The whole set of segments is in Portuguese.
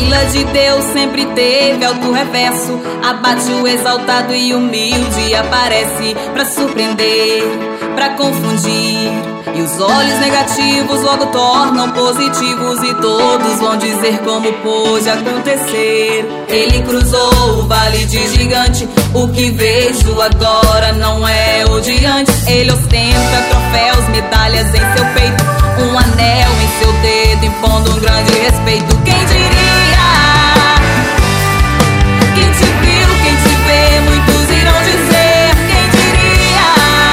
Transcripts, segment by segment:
fila de Deus sempre teve alto reverso. Abate o exaltado e humilde aparece pra surpreender, pra confundir. E os olhos negativos logo tornam positivos, e todos vão dizer como pôde acontecer. Ele cruzou o vale de gigante, o que vejo agora não é o de antes. Ele ostenta troféus, medalhas em seu peito, um anel em seu dedo, impondo um grande respeito. Quem diria? Quem te viu, quem te vê, muitos irão dizer. Quem diria?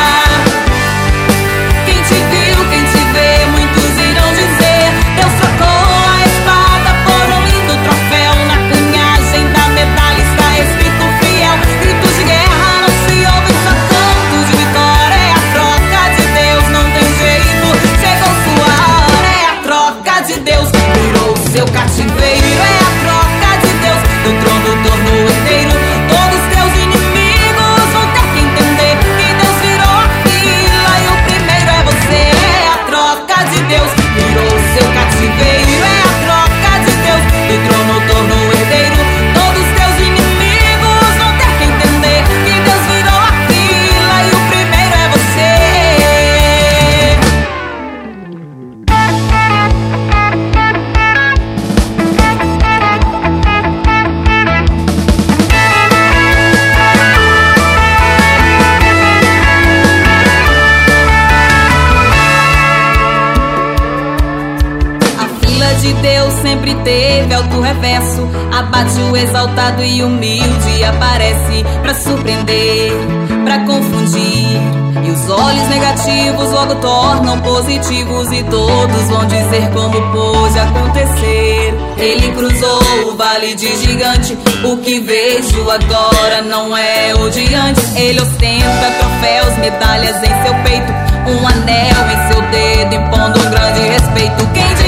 Quem te viu, quem te vê, muitos irão dizer. Deus trocou a espada por um lindo troféu. Na cunhagem da medalha está escrito fiel. Gritos de guerra não se ouvem, só cantos de vitória. É a troca de Deus, não tem jeito. Chegou sua hora, é a troca de Deus. Virou o seu cativeiro, é a troca de Deus. Do trono tornou herdeiro. Todos teus inimigos vão ter que entender que Deus virou a fila e o primeiro é você. É a troca de Deus. Virou o seu cativeiro, é a troca de Deus. Do trono tornou herdeiro. Todos teus inimigos vão ter que entender que Deus virou a fila e o primeiro é você. A fila de Deus sempre teve alto reverso. Abate o exaltado e humilde aparece pra surpreender, pra confundir. E os olhos negativos logo tornam positivos, e todos vão dizer como pôde acontecer. Ele cruzou o vale de gigante, o que vejo agora não é o de antes. Ele ostenta troféus, medalhas em seu peito, um anel em seu dedo, impondo um grande respeito. Quem diria?